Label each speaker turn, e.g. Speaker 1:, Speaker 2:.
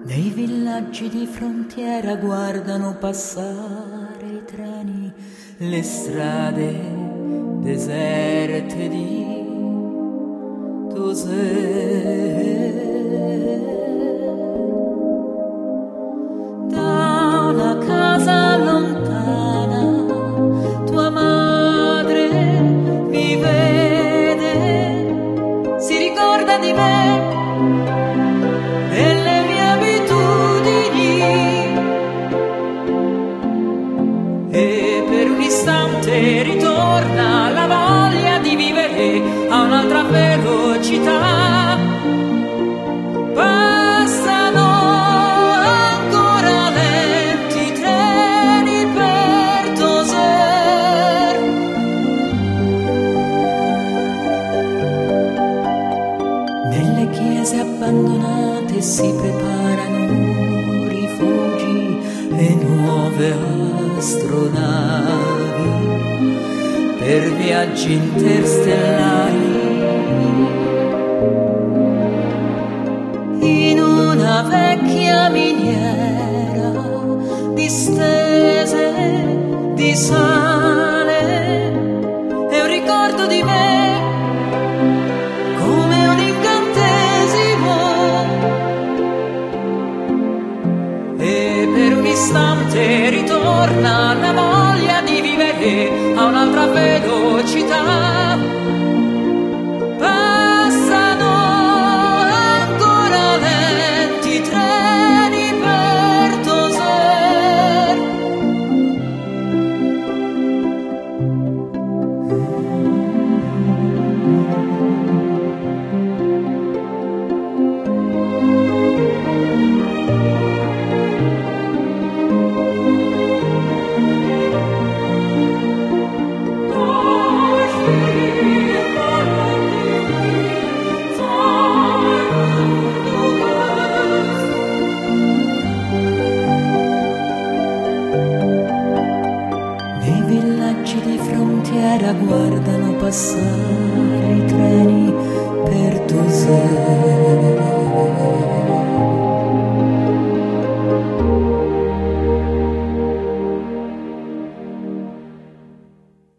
Speaker 1: Nei villaggi di frontiera guardano passare i treni, le strade deserte di Dosè. Da una casa lontana tua madre mi vede, si ricorda di me, delle mie abitudini, e per un istante ritorna la voglia di vivere a un'altra velocità. Passano ancora lenti treni per Dosè. Nelle chiese abbandonate si preparano rifugi e nuove astronavi per viaggi interstellari. In una vecchia miniera distese di sale è un ricordo di me, come un incantesimo, e per un istante ritorna la voglia di vivere a un'altra velocità. Passano ancora lenti treni per Dosè. Nei villaggi di frontiera guardano passare